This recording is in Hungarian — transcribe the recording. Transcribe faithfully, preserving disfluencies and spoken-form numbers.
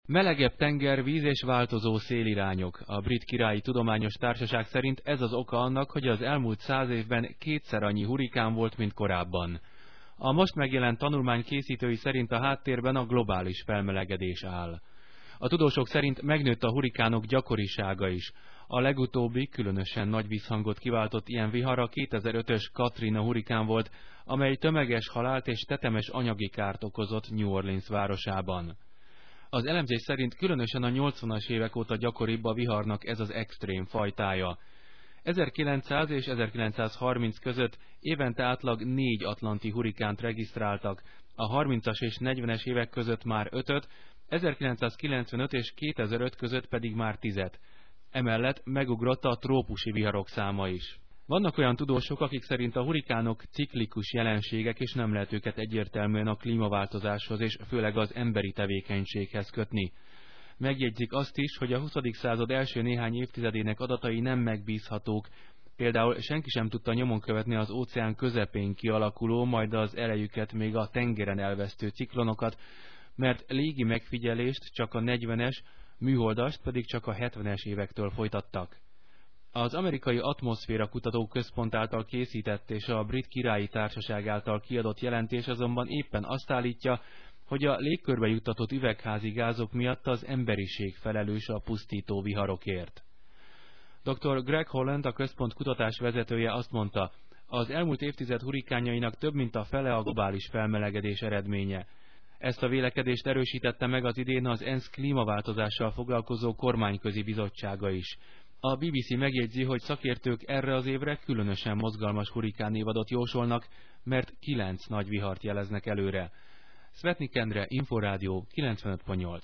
Melegebb tengervíz és változó szélirányok. A Brit Királyi Tudományos Társaság szerint ez az oka annak, hogy az elmúlt száz évben kétszer annyi hurikán volt, mint korábban. A most megjelent tanulmány készítői szerint a háttérben a globális felmelegedés áll. A tudósok szerint megnőtt a hurikánok gyakorisága is. A legutóbbi, különösen nagy visszhangot kiváltott ilyen vihar a kétezer-ötös Katrina hurikán volt, amely tömeges halált és tetemes anyagi kárt okozott New Orleans városában. Az elemzés szerint különösen a nyolcvanas évek óta gyakoribb a viharnak ez az extrém fajtája. ezerkilencszáz és ezerkilencszázharminc között évente átlag négy atlanti hurikánt regisztráltak, a harmincas és negyvenes évek között már ötöt, ezerkilencszázkilencvenöt és kétezer-öt között pedig már tizet. Emellett megugrott a trópusi viharok száma is. Vannak olyan tudósok, akik szerint a hurikánok ciklikus jelenségek, és nem lehet őket egyértelműen a klímaváltozáshoz és főleg az emberi tevékenységhez kötni. Megjegyzik azt is, hogy a huszadik század első néhány évtizedének adatai nem megbízhatók. Például senki sem tudta nyomon követni az óceán közepén kialakuló, majd az erejüket még a tengeren elvesztő ciklonokat, mert légi megfigyelést csak a negyvenes, műholdast pedig csak a hetvenes évektől folytattak. Az Amerikai Atmoszféra Kutató Központ által készített és a Brit Királyi Társaság által kiadott jelentés azonban éppen azt állítja, hogy a légkörbe juttatott üvegházi gázok miatt az emberiség felelős a pusztító viharokért. doktor Greg Holland, a központ kutatás vezetője azt mondta, az elmúlt évtized hurikánjainak több mint a fele a globális felmelegedés eredménye. Ezt a vélekedést erősítette meg az idén az ENSZ klímaváltozással foglalkozó kormányközi bizottsága is. A bé bé cé megjegyzi, hogy szakértők erre az évre különösen mozgalmas hurikánnévadot jósolnak, mert kilenc nagy vihart jeleznek előre. Svetnik Endre, Inforádió kilencvenöt pont nyolc.